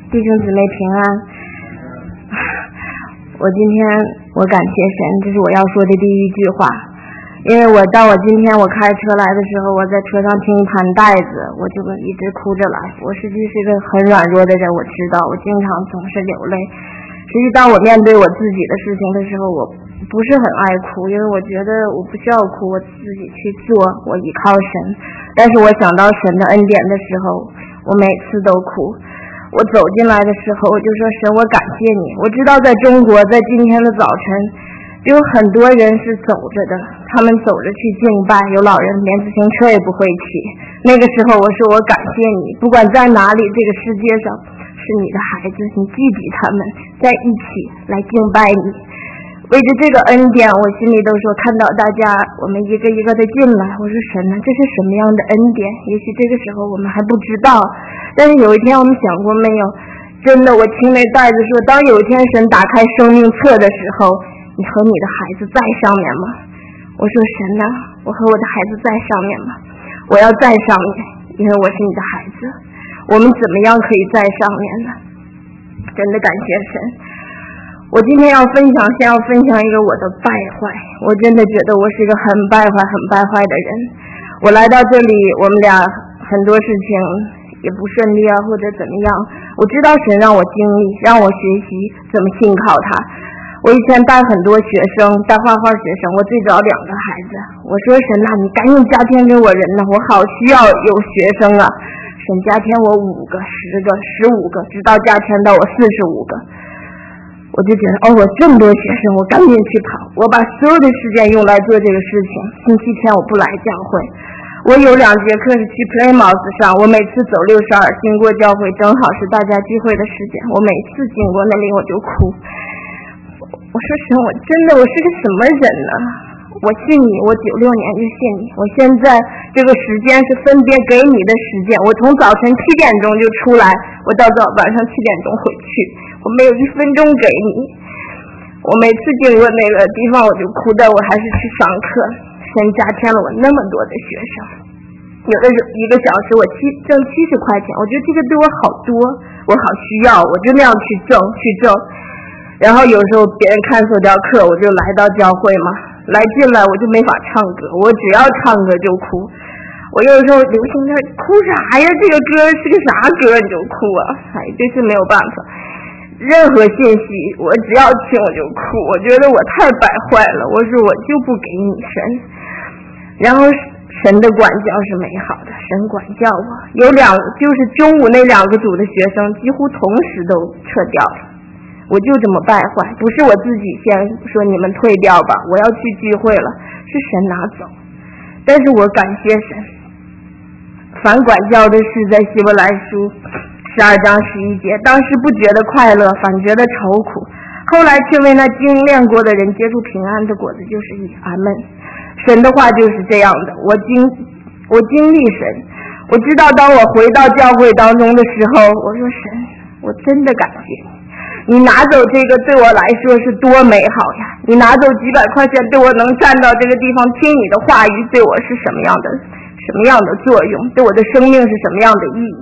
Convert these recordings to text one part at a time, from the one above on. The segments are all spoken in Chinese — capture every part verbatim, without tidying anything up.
弟兄姊妹平安。我今天我感谢神，这是我要说的第一句话。因为我到我今天我开车来的时候，我在车上听一盘带子，我就一直哭着来。我实际是一个很软弱的人，我知道我经常总是流泪。实际当我面对我自己的事情的时候，我不是很爱哭，因为我觉得我不需要哭，我自己去做，我依靠神。但是我想到神的恩典的时候，我每次都哭。我走进来的时候，我就说神，我感谢你。我知道在中国，在今天的早晨有很多人是走着的，他们走着去敬拜，有老人连自行车也不会骑。那个时候我说我感谢你，不管在哪里，这个世界上是你的孩子，你记起他们，在一起来敬拜你。为着这个恩典，我心里都说看到大家我们一个一个的进来，我说神啊，这是什么样的恩典？也许这个时候我们还不知道，但是有一天我们想过没有，真的我听那带子说，当有一天神打开生命册的时候，你和你的孩子在上面吗？我说神啊，我和我的孩子在上面吗？我要在上面，因为我是你的孩子。我们怎么样可以在上面呢？真的感谢神。我今天要分享，先要分享一个我的败坏。我真的觉得我是一个很败坏很败坏的人。我来到这里，我们俩很多事情也不顺利啊，或者怎么样，我知道神让我经历，让我学习怎么信靠他。我以前带很多学生，带画画学生，我最早两个孩子，我说神啊，你赶紧加添给我人呢，我好需要有学生啊。神加添我五个、十个、十五个，直到加添到我四十五个。我就觉得哦，我这么多学生，我赶紧去跑，我把所有的时间用来做这个事情。星期天我不来教会，我有两节课是去 Plymouth 上，我每次走六十二经过教会，正好是大家聚会的时间，我每次经过那里我就哭。我说神，我真的我是个什么人呢？我信你，我九六年就信你，我现在这个时间是分别给你的时间，我从早晨七点钟就出来，我到早晚上七点钟回去，我没有一分钟给你。我每次经过那个地方我就哭，但我还是去上课。神加添了我那么多的学生，有的一个小时我七挣七十块钱，我觉得这个对我好多，我好需要，我就那样去挣去挣。然后有时候别人看错掉课，我就来到教会嘛，来进来我就没法唱歌，我只要唱歌就哭。我有时候流行那哭啥呀？这个歌是个啥歌你就哭啊？哎，这是没有办法。任何信息我只要听我就哭，我觉得我太败坏了。我说我就不给你神。然后神的管教是美好的，神管教我。有两就是中午那两个组的学生几乎同时都撤掉了。我就这么败坏，不是我自己先说你们退掉吧，我要去聚会了，是神拿走。但是我感谢神，凡管教的事在希伯来书十二章十一节，当时不觉得快乐，反觉得愁苦，后来却为那经炼过的人结出平安的果子，就是义。阿们。神的话就是这样的，我经我经历神，我知道当我回到教会当中的时候，我说神，我真的感谢你。你拿走这个对我来说是多美好呀！你拿走几百块钱，对我能站到这个地方听你的话语，对我是什么样的什么样的作用？对我的生命是什么样的意义？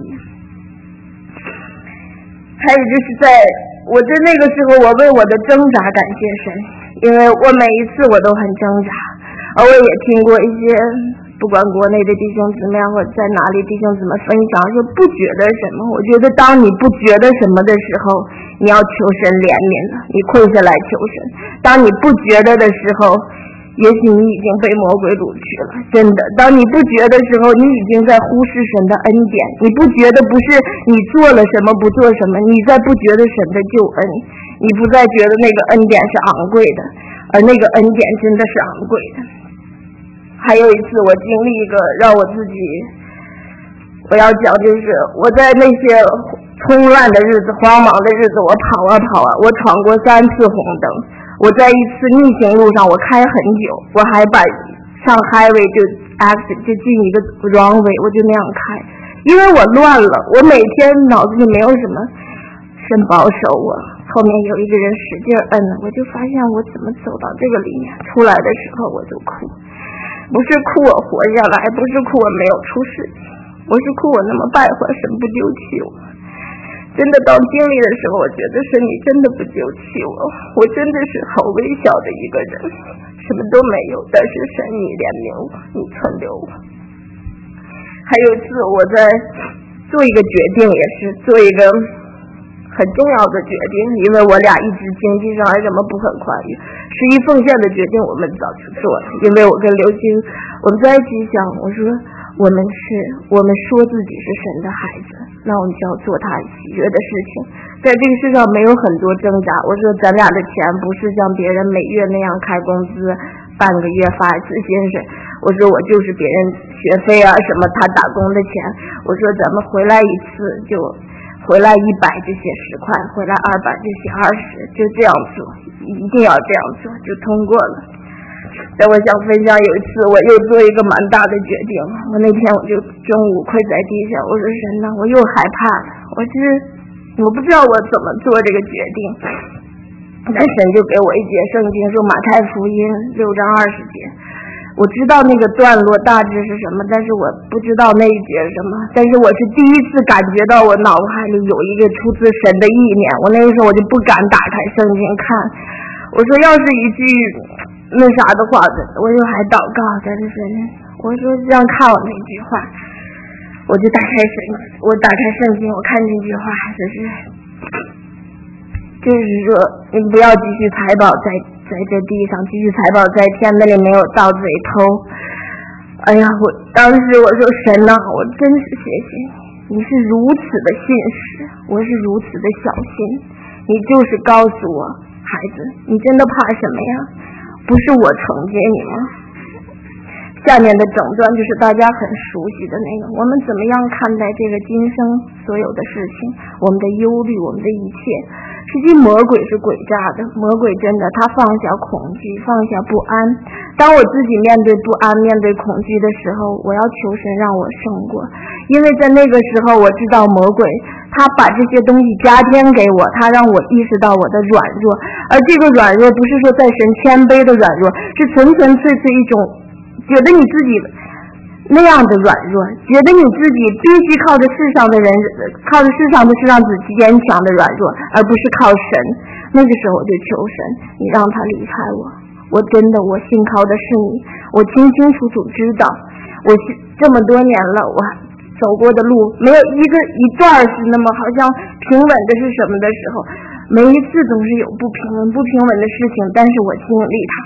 还有就是在我在那个时候，我为我的挣扎感谢神，因为我每一次我都很挣扎，而我也听过一些不管国内的弟兄姊妹或者在哪里弟兄姊妹分享说不觉得什么。我觉得当你不觉得什么的时候，你要求神怜悯了，你跪下来求神。当你不觉得的时候，也许你已经被魔鬼掳去了。真的，当你不觉得的时候，你已经在忽视神的恩典。你不觉得不是你做了什么不做什么，你在不觉得神的救恩，你不再觉得那个恩典是昂贵的，而那个恩典真的是昂贵的。还有一次我经历一个让我自己，我要讲就是我在那些冲乱的日子慌忙的日子，我跑啊跑啊，我闯过三次红灯，我在一次逆行路上我开很久，我还把上 highway 就 exit 就进一个 wrong way， 我就那样开，因为我乱了，我每天脑子里没有什么，神保守我。后面有一个人使劲摁，我就发现我怎么走到这个里面，出来的时候我就哭，不是哭我活下来，不是哭我没有出事情，我是哭我那么败坏，神不丢弃我。 真的到经历的时候，我觉得是你真的不丢弃我，我真的是好微小的一个人，什么都没有，但是神你怜悯我，你存留我。还有一次我在做一个决定，也是做一个很重要的决定，因为我俩一直经济上什么不很宽裕，十一奉献的决定我们早就做了，因为我跟刘星我们在一起想，我说我们是我们说自己是神的孩子，那我们就要做他喜悦的事情，在这个世上没有很多挣扎。我说咱俩的钱不是像别人每月那样开工资半个月发一次薪水，我说我就是别人学费啊什么他打工的钱，我说咱们回来一次就回来一百就写十块，回来二百就写二十，就这样做，一定要这样做，就通过了。但我想分享，有一次我又做一个蛮大的决定，我那天我就中午跪在地下，我说神呐，我又害怕了，我是我不知道我怎么做这个决定，但神就给我一节圣经，说马太福音六章二十节，我知道那个段落大致是什么，但是我不知道那一节是什么，但是我是第一次感觉到我脑海里有一个出自神的意念，我那个时候我就不敢打开圣经看，我说要是一句那啥的话，我就还祷告，但是神，我说这样看我那句话，我就打开圣，我打开圣经，我看这句话，就是就是说，你不要继续财宝在在这地上，继续财宝在天，那里没有盗贼偷。哎呀，我当时我说神呐，我真是谢谢你，你是如此的信实，我是如此的小心，你就是告诉我，孩子，你真的怕什么呀？不是我惩戒你吗？下面的整段就是大家很熟悉的那个，我们怎么样看待这个今生所有的事情，我们的忧虑，我们的一切。实际魔鬼是诡诈的，魔鬼真的他放下恐惧，放下不安。当我自己面对不安，面对恐惧的时候，我要求神让我胜过，因为在那个时候我知道魔鬼他把这些东西加添给我，他让我意识到我的软弱，而这个软弱不是说在神谦卑的软弱，是纯纯粹粹一种觉得你自己那样的软弱，觉得你自己必须靠着世上的人，靠着世上的事让自己坚强的软弱，而不是靠神。那个时候我就求神，你让他离开我，我真的我信靠的是你，我清清楚楚知道，我这么多年了，我走过的路没有一个一段是那么好像平稳的是什么的时候，每一次总是有不平稳不平稳的事情，但是我经历它。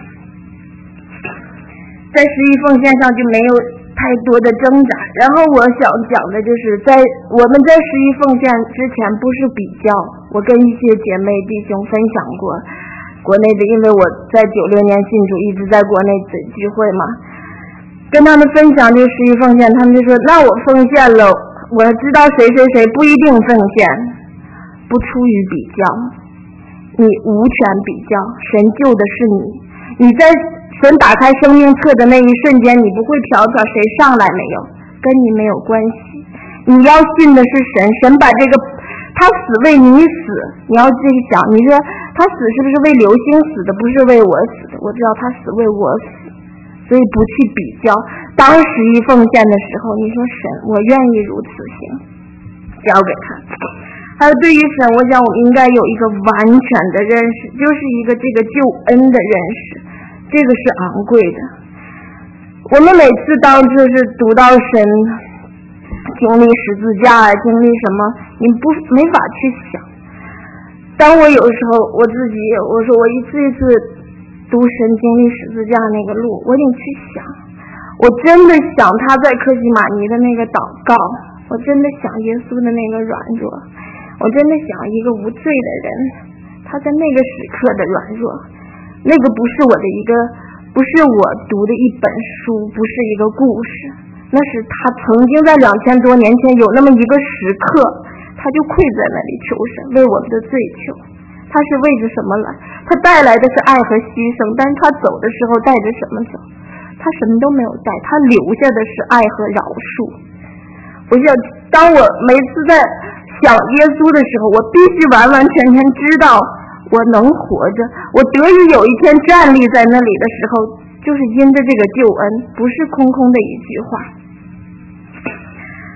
在十一奉献上就没有太多的挣扎，然后我想讲的就是在我们在十一奉献之前不是比较，我跟一些姐妹弟兄分享过国内的，因为我在九六年信主，一直在国内的聚会嘛，跟他们分享这十一奉献，他们就说那我奉献了，我知道谁谁谁不一定奉献，不出于比较，你无权比较，神救的是你，你在神打开生命册的那一瞬间，你不会瞟瞟谁上来没有，跟你没有关系，你要信的是神，神把这个他死为你死，你要自己想，你说他死是不是为刘星死的，不是为我死的，我知道他死为我死，所以不去比较。当十一奉献的时候，你说神，我愿意如此行，交给他。还有对于神，我想我们应该有一个完全的认识，就是一个这个救恩的认识，这个是昂贵的。我们每次当就是读到神经历十字架啊，经历什么，你不没法去想。当我有时候我自己，我说我一次一次读神经历十字架那个路，我得去想，我真的想他在客西马尼的那个祷告，我真的想耶稣的那个软弱，我真的想一个无罪的人，他在那个时刻的软弱。那个不是我的一个，不是我读的一本书，不是一个故事，那是他曾经在两千多年前有那么一个时刻，他就跪在那里求神，为我们的罪求。他是为着什么来？他带来的是爱和牺牲，但是他走的时候带着什么走？他什么都没有带，他留下的是爱和饶恕。我想，当我每次在想耶稣的时候，我必须完完全全知道我能活着，我得以有一天站立在那里的时候，就是因着这个救恩，不是空空的一句话。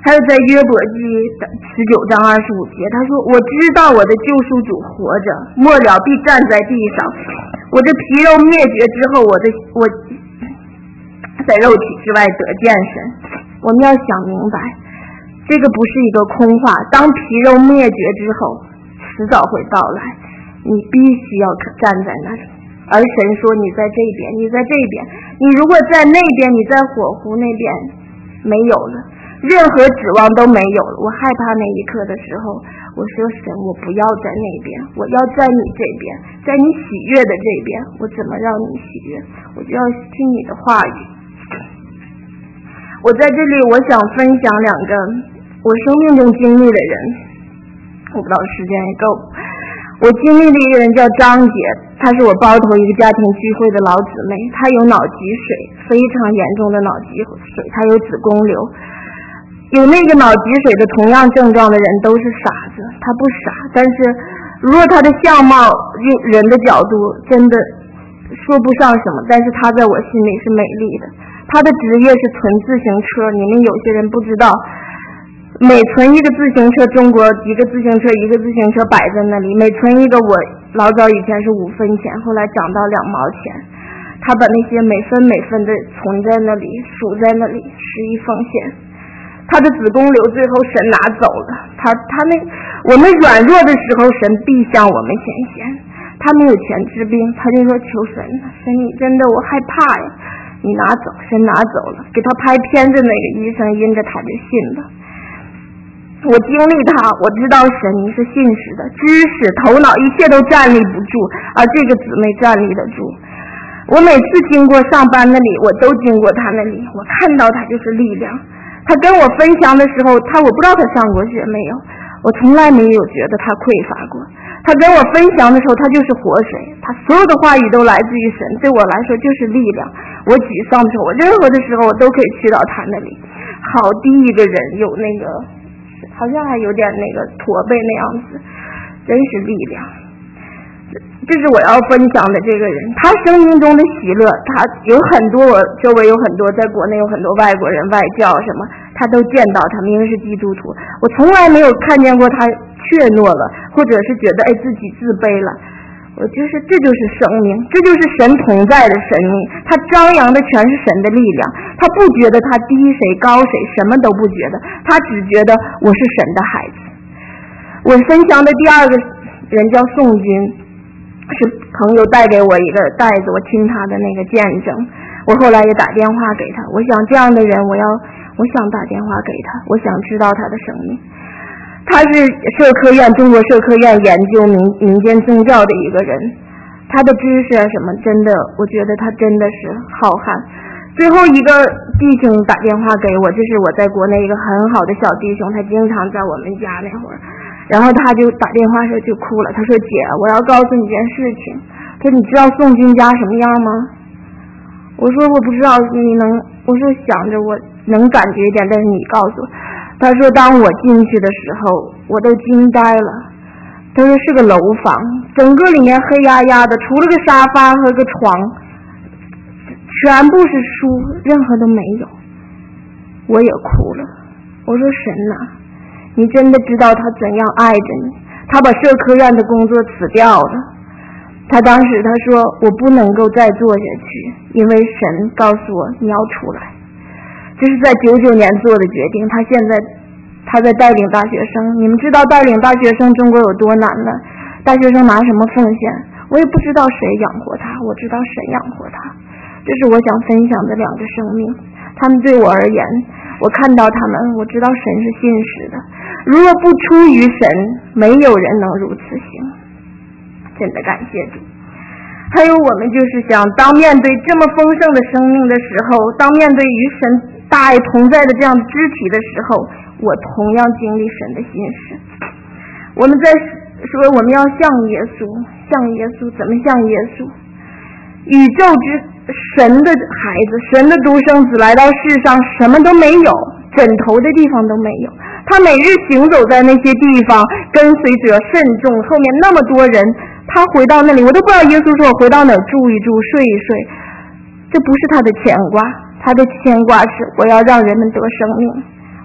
还有在约伯记十九章二十五节，他说：“我知道我的救赎主活着，末了必站在地上。我的皮肉灭绝之后，我的我在肉体之外得见神。”我们要想明白，这个不是一个空话。当皮肉灭绝之后，迟早会到来，你必须要站在那里。而神说：“你在这边，你在这边。你如果在那边，你在火湖那边，没有了。”任何指望都没有了。我害怕那一刻的时候，我说神，我不要在那边，我要在你这边，在你喜悦的这边。我怎么让你喜悦？我就要听你的话语。我在这里，我想分享两个我生命中经历的人，我不知道时间也够。我经历的一个人叫张姐，她是我包头一个家庭聚会的老姊妹，她有脑积水，非常严重的脑积水，她有子宫瘤。有那个脑积水的同样症状的人都是傻子，他不傻，但是如果他的相貌用人的角度真的说不上什么，但是他在我心里是美丽的。他的职业是存自行车，你们有些人不知道，每存一个自行车，中国一个自行车一个自行车摆在那里，每存一个，我老早以前是五分钱，后来涨到两毛钱。他把那些每分每分的存在那里，数在那里，十一奉献。他的子宫瘤最后神拿走了，他他那我们软弱的时候，神必向我们显现。他没有钱治病，他就说求神，神你真的我害怕呀，你拿走，神拿走了，给他拍片子那个医生因着他就信了。我经历他，我知道神你是信实的，知识头脑一切都站立不住，而这个姊妹站立得住。我每次经过上班那里，我都经过他那里，我看到他就是力量。他跟我分享的时候，他我不知道他上过学没有，我从来没有觉得他匮乏过。他跟我分享的时候，他就是活水，他所有的话语都来自于神，对我来说就是力量。我沮丧的时候，我任何的时候我都可以去到他那里。好低一个人，有那个好像还有点那个驼背那样子，真是力量。这是我要分享的这个人，他生命中的喜乐，他有很多，我周围有很多，在国内有很多外国人外教什么，他都见到他，明明是基督徒，我从来没有看见过他怯懦了，或者是觉得哎自己自卑了。我就是这就是生命，这就是神同在的生命，他张扬的全是神的力量，他不觉得他低谁高谁，什么都不觉得，他只觉得我是神的孩子。我分享的第二个人叫宋军，是朋友带给我一个袋子，我听他的那个见证，我后来也打电话给他，我想这样的人我要我想打电话给他，我想知道他的生命。他是社科院中国社科院研究民民间宗教的一个人，他的知识啊什么真的，我觉得他真的是浩瀚。最后一个弟兄打电话给我，这是我在国内一个很好的小弟兄，他经常在我们家那会儿，然后他就打电话时候就哭了，他说姐，我要告诉你一件事情，他说你知道宋军家什么样吗？我说我不知道，你能，我说想着我能感觉一点，但是你告诉我。他说当我进去的时候我都惊呆了，他说是个楼房，整个里面黑压压的，除了个沙发和个床，全部是书，任何都没有。我也哭了，我说神哪，你真的知道他怎样爱着你，他把社科院的工作辞掉了。他当时他说我不能够再做下去，因为神告诉我你要出来。这是在九九年做的决定，他现在他在带领大学生，你们知道带领大学生中国有多难呢？大学生拿什么奉献？我也不知道谁养活他，我知道神养活他。这是我想分享的两个生命，他们对我而言，我看到他们，我知道神是信实的，如果不出于神，没有人能如此行。真的感谢主。还有我们就是想，当面对这么丰盛的生命的时候，当面对与神大爱同在的这样的肢体的时候，我同样经历神的心事。我们在说我们要像耶稣，像耶稣，怎么像耶稣？宇宙之神的孩子，神的独生子来到世上，什么都没有，枕头的地方都没有。他每日行走在那些地方，跟随者甚众，后面那么多人，他回到那里，我都不知道耶稣说我回到哪儿住一住，睡一睡，这不是他的牵挂，他的牵挂是我要让人们得生命，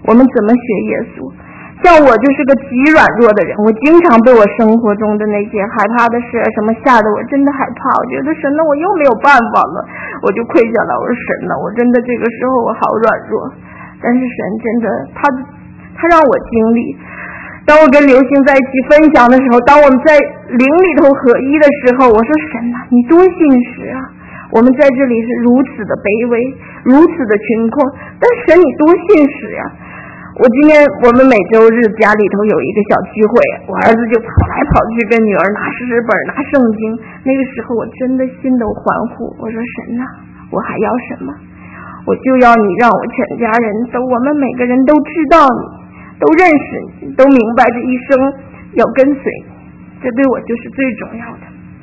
我们怎么学耶稣？像我就是个极软弱的人，我经常被我生活中的那些害怕的事什么吓得我真的害怕，我觉得神呢我又没有办法了，我就跪下来，我说神呢，我真的这个时候我好软弱，但是神真的他他让我经历，当我跟刘星在一起分享的时候，当我们在灵里头合一的时候，我说神啊，你多信实啊，我们在这里是如此的卑微，如此的穷困，但神你多信实呀、啊！我今天我们每周日家里头有一个小聚会，我儿子就跑来跑去跟女儿拿诗本拿圣经，那个时候我真的心都欢呼，我说神啊，我还要什么？我就要你让我全家人都，我们每个人都知道你，都认识你，都明白这一生要跟随你，这对我就是最重要的。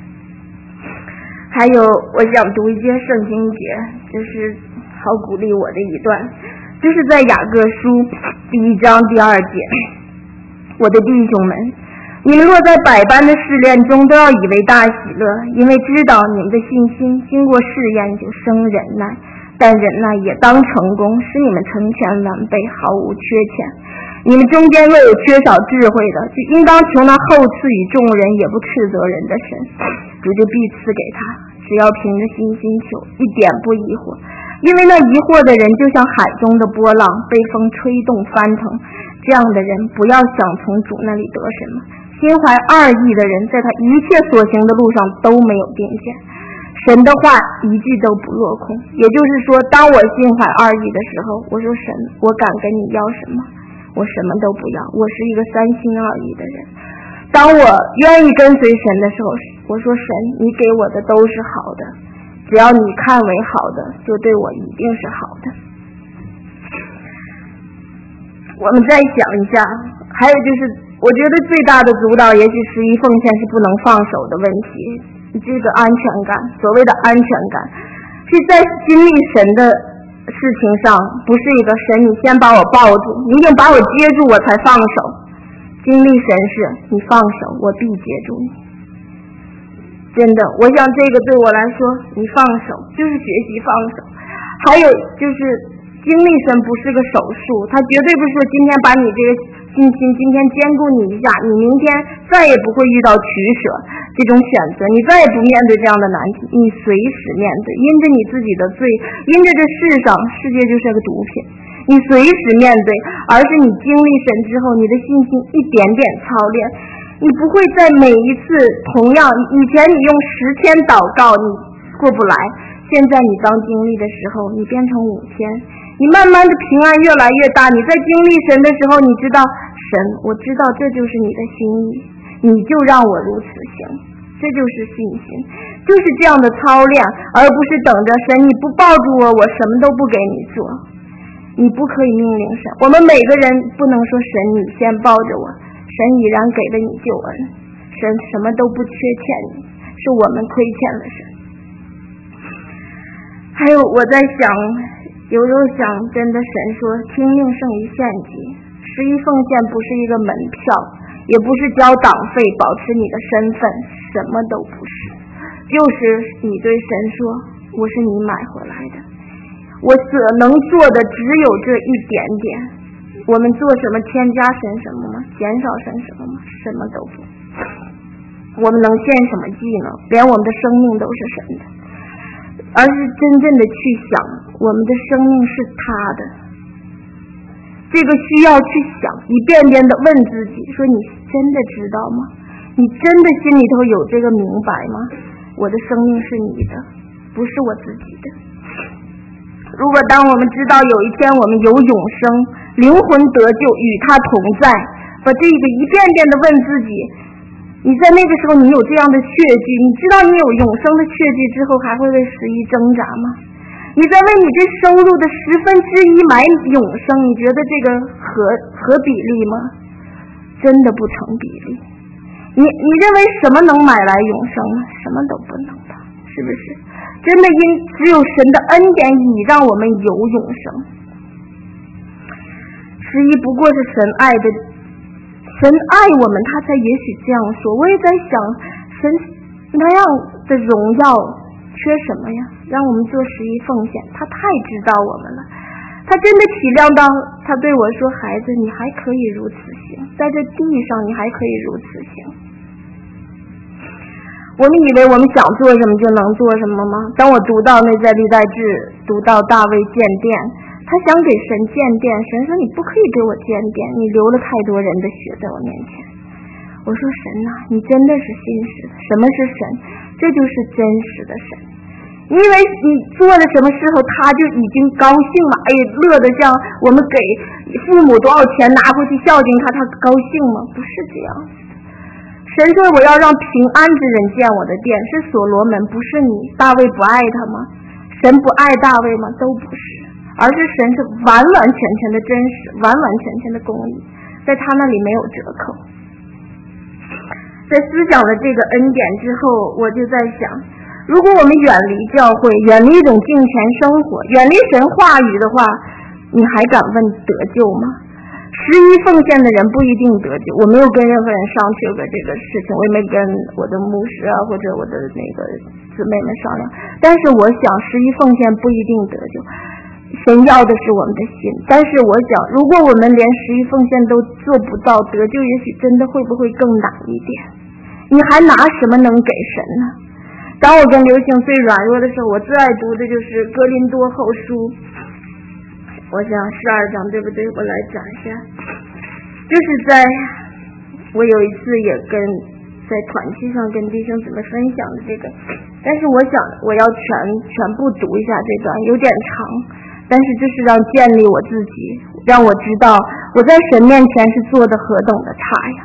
还有我想读一节圣经节，这是好鼓励我的一段，就是在雅各书第一章第二节，我的弟兄们，你们若在百般的试炼中都要以为大喜乐，因为知道你们的信心经过试验就生忍耐，但忍耐也当成功，使你们成全完备，毫无缺欠。你们中间若有缺少智慧的，就应当求那后赐予众人也不斥责人的神，主就必赐给他，只要凭着信心求，一点不疑惑。因为那疑惑的人就像海中的波浪，被风吹动翻腾，这样的人不要想从主那里得什么。心怀二意的人，在他一切所行的路上都没有定见，神的话一句都不落空。也就是说，当我心怀二意的时候，我说神，我敢跟你要什么？我什么都不要，我是一个三心二意的人。当我愿意跟随神的时候，我说神，你给我的都是好的，只要你看为好的，就对我一定是好的。我们再想一下，还有就是我觉得最大的阻挡也许十一奉献是不能放手的问题，这个安全感，所谓的安全感是在经历神的事情上，不是一个神你先把我抱住，你一定把我接住我才放手。经历神是你放手我必接住你。真的，我想这个对我来说，你放手就是学习放手。还有就是经历神不是个手术，他绝对不是说今天把你这个信心今天兼顾你一下，你明天再也不会遇到取舍这种选择，你再也不面对这样的难题，你随时面对，因着你自己的罪，因着这世上世界就是个毒品，你随时面对，而是你经历神之后，你的信心一点点操练，你不会在每一次同样以前你用十天祷告你过不来，现在你当经历的时候你变成五天，你慢慢的平安越来越大，你在经历神的时候，你知道神，我知道这就是你的心意，你就让我如此行，这就是信心，就是这样的操练，而不是等着神你不抱住我，我什么都不给你做，你不可以命令神，我们每个人不能说神你先抱着我，神已然给了你救恩，神什么都不缺欠你，是我们亏欠了神。还有我在想，有时候想真的神说听命胜于献祭，十一奉献不是一个门票，也不是交党费保持你的身份，什么都不是，就是你对神说我是你买回来的，我所能做的只有这一点点，我们做什么添加神什么吗？减少神什么吗？什么都不，我们能献什么祭呢？连我们的生命都是神的，而是真正的去想我们的生命是他的，这个需要去想，一遍遍的问自己说你真的知道吗？你真的心里头有这个明白吗？我的生命是你的，不是我自己的。如果当我们知道有一天我们有永生，灵魂得救与他同在，把这个一遍遍的问自己，你在那个时候你有这样的血据，你知道你有永生的血据之后，还会为十一挣扎吗？你在为你这收入的十分之一买永生，你觉得这个合合比例吗？真的不成比例。你你认为什么能买来永生吗？什么都不能吧，是不是？真的因只有神的恩典以让我们有永生。十一不过是神爱的，神爱我们，他才也许这样说。我也在想，神那样的荣耀缺什么呀？让我们做十一奉献，他太知道我们了。 他真的体谅到，他对我说：“孩子，你还可以如此行，在这地上你还可以如此行。”我们以为我们想做什么就能做什么吗？当我读到内在历代志，读到大卫建殿，他想给神建殿，神说：“你不可以给我建殿，你流了太多人的血在我面前。”我说：“神啊，你真的是信实的。什么是神？这就是真实的神。因为你做了什么时候，他就已经高兴了，哎，乐得像我们给父母多少钱拿回去孝敬他，他高兴吗？不是这样子的。神说我要让平安之人建我的殿，是所罗门，不是你。大卫不爱他吗？神不爱大卫吗？都不是，而是神是完完全全的真实，完完全全的公义，在他那里没有折扣。在思想了这个恩典之后，我就在想，如果我们远离教会，远离一种敬虔生活，远离神话语的话，你还敢问得救吗？十一奉献的人不一定得救，我没有跟任何人商榷过这个事情，我也没跟我的牧师啊或者我的那个姊妹们商量。但是我想，十一奉献不一定得救，神要的是我们的心。但是我想，如果我们连十一奉献都做不到，得救也许真的会不会更难一点？你还拿什么能给神呢？当我跟流行最软弱的时候，我最爱读的就是哥林多后书，我想十二章，对不对？我来讲一下，就是在我有一次也跟在团契上跟弟兄姊妹分享的这个，但是我想我要全全部读一下这段，有点长，但是这是让建立我自己，让我知道我在神面前是做的何等的差呀。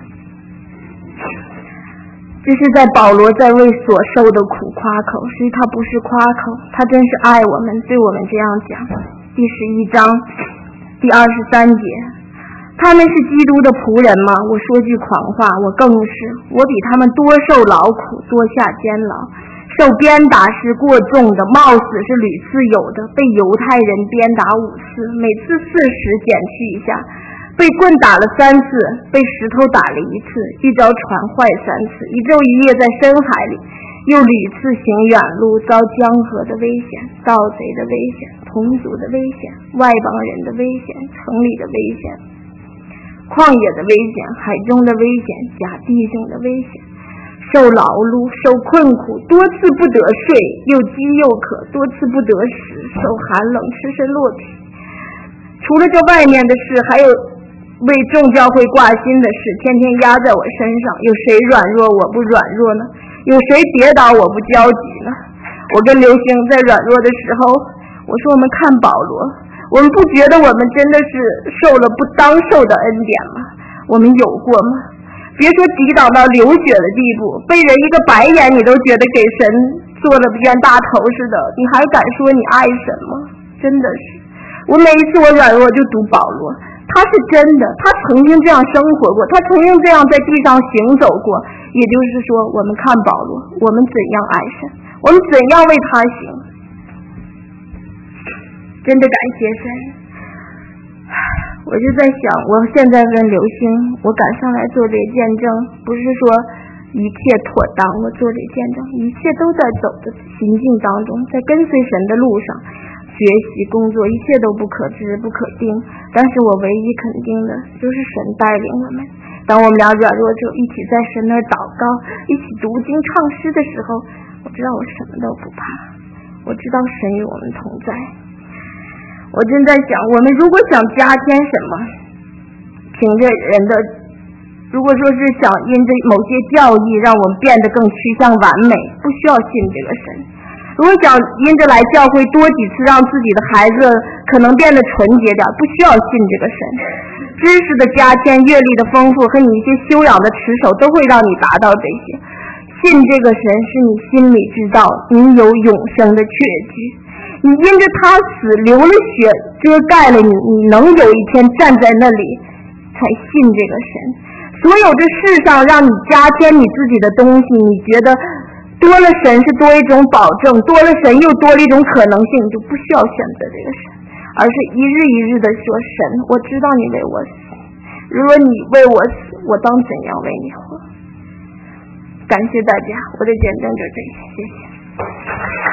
这是在保罗在为所受的苦夸口，实际他不是夸口，他真是爱我们，对我们这样讲。第十一章第二十三节，他们是基督的仆人吗？我说句狂话，我更是，我比他们多受劳苦，多下监牢，受鞭打是过重的，冒死是屡次有的，被犹太人鞭打五次，每次四十减去一下，被棍打了三次，被石头打了一次，一招船坏三次，一昼一夜在深海里，又屡次行远路，遭江河的危险，盗贼的危险，同族的危险，外邦人的危险，城里的危险，旷野的危险，海中的危险，假弟兄的危险，受劳碌，受困苦，多次不得睡，又饥又渴，多次不得食，受寒冷，赤身裸体。除了这外面的事，还有为众教会挂心的事，天天压在我身上。有谁软弱我不软弱呢？有谁跌倒我不焦急呢？我跟刘星在软弱的时候，我说我们看保罗，我们不觉得我们真的是受了不当受的恩典吗？我们有过吗？别说抵挡到流血的地步，被人一个白眼你都觉得给神做了冤大头似的，你还敢说你爱神吗？真的是，我每一次我软弱就读保罗，他是真的，他曾经这样生活过，他曾经这样在地上行走过。也就是说，我们看保罗，我们怎样爱神，我们怎样为他行，真的感谢神。我就在想，我现在跟刘星，我敢上来做这见证，不是说一切妥当，我做这见证，一切都在走的行进当中，在跟随神的路上，学习工作，一切都不可知不可定，但是我唯一肯定的就是神带领我们。当我们俩软弱之后，一起在神那儿祷告，一起读经唱诗的时候，我知道我什么都不怕，我知道神与我们同在。我正在想，我们如果想加添什么，凭着人的，如果说是想因着某些教义让我们变得更趋向完美，不需要信这个神。如果想因着来教会多几次让自己的孩子可能变得纯洁点，不需要信这个神。知识的加添，阅历的丰富和你一些修养的持守都会让你达到这些。信这个神是你心里知道你有永生的确据，你因着他死流了血遮盖了你，你能有一天站在那里才信这个神。所有这世上让你加添你自己的东西，你觉得多了神是多一种保证，多了神又多了一种可能性，你就不需要选择这个神，而是一日一日的说，神，我知道你为我死，如果你为我死，我当怎样为你活。感谢大家，我的见证就这些，谢谢。